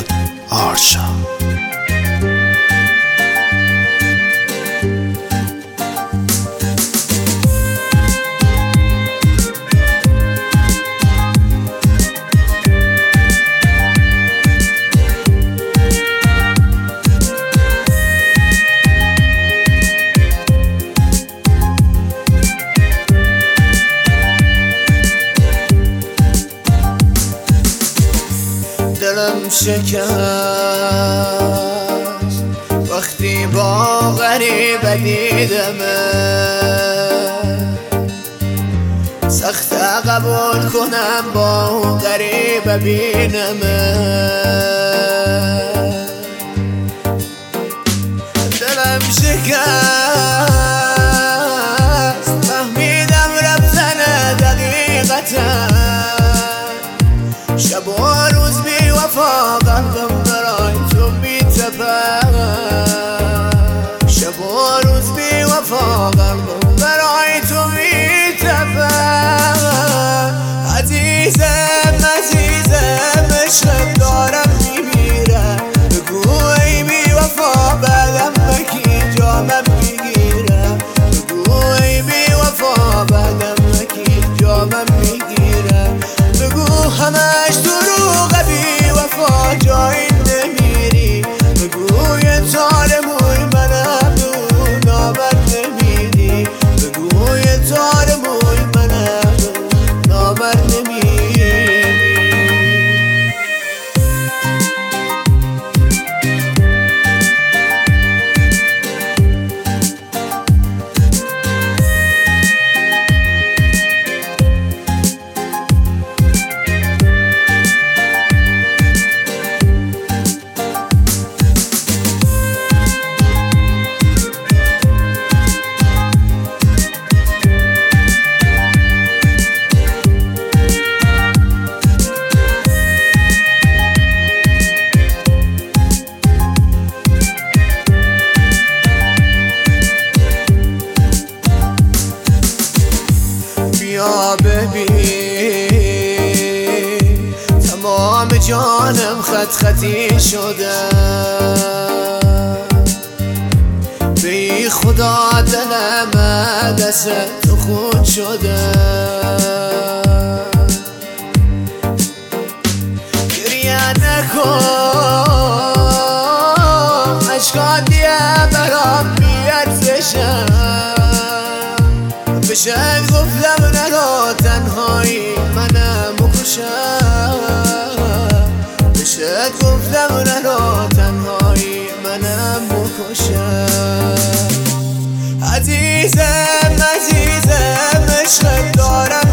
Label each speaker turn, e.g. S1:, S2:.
S1: آرشا.
S2: دلم شکست وقتی با غریبه دیدمه، سخت قبول کنم با غریبه بینمه. دلم شکست فهمیدم رفتن دقیقتا، شب و روز بی وفا قلبم برای تو میتپه، شب و روز بی وفا قلبم برای تو میتپه. عزیزم عزیزم عشقم دارم میمیره، بگو ای بی وفا بعدم مکی جامم میگیره، بگو ای بی وفا بعدم مکی جامم میگیره، بگو همش دروغه بی وفا جایی نمیری، بگو یه تار موی منم بگو نامرد نمیری، بگو یه تار موی منم بگو نامرد نمیری. بیا ببین تمام جانم خط خطی شده، بی خدا دلم دست تو خون شده. گریه نکن اشکان دیگه برام بی‌ارزشم، بشه گفتم نرو تنهایی منم بکشم، بشه گفتم نرو تنهایی منم بکشم. عزیزم عزیزم عشقت دارم